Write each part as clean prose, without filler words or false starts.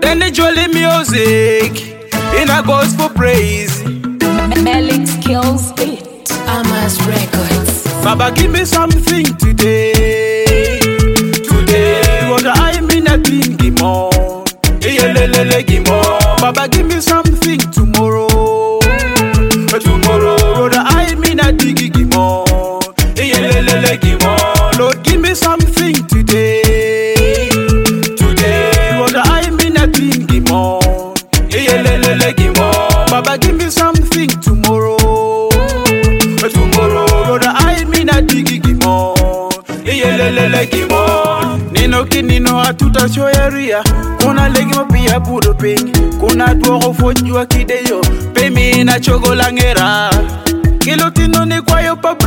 Any jolly music in a gospel praise. Melix kills it. Amas Records. Baba, give me something today. Today, what I mean, I think more. Baba, give me something tomorrow. Tomorrow, what I mean, I think more. Lord, give me something today. Today, what I mean, I think more. Baba, give me something tomorrow. Tomorrow, what I mean, I think more. Nino kinino atuta shoyeria. Kuna legimo pia pudo ping. Kuna tuoko fojua kideyo. Pemi na chogo langera. Kilotino ni kwa yo pa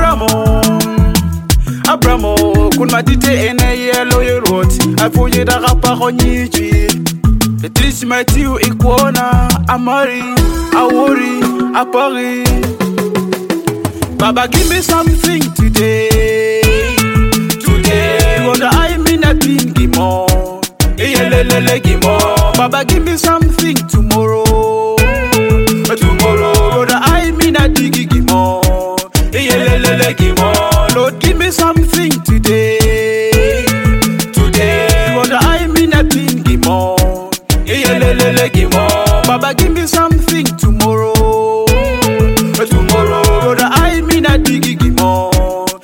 Abramo, kun matite ene yellow ye wrote. I put you the rapa on yichi. It is my tiu iguana. Amari, I worry, I worry. Baba, give me something today. Today, what I mean, I think more. Baba, give me something tomorrow. Tomorrow, what I mean, I think more. Lord, give me something today. Today, what I mean, I think more. Baba, give me something tomorrow. Tomorrow, what I mean, I think more.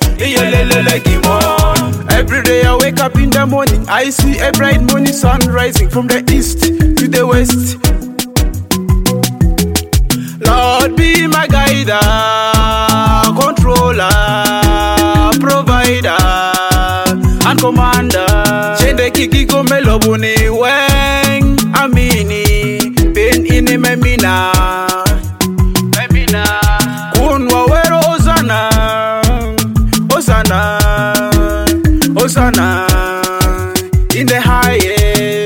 Every day I wake up in the morning, I see a bright morning sun rising from the east to the west. Lord, be my guide, controller, provider, and commander. Chende kiki gomelo buni weng amini ben ini memina. Kunwa wero Hosanna, Hosanna, Hosanna in the highest.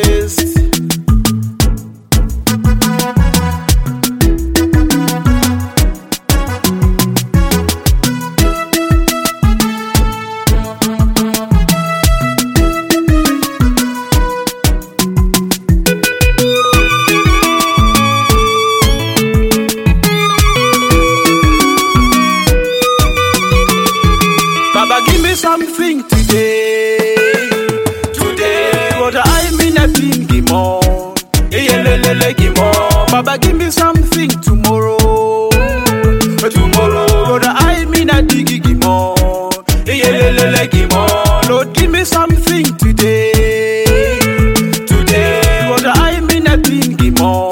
Baba, give me something today. Today, what I mean, I think more. Baba, give me something tomorrow. Tomorrow, what I mean, I think more. Lord, give me something today. Today, what I mean, I think more.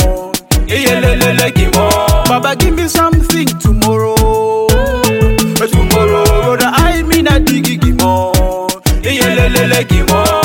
Baba, give me something tomorrow. Tomorrow, what I mean, I dig more.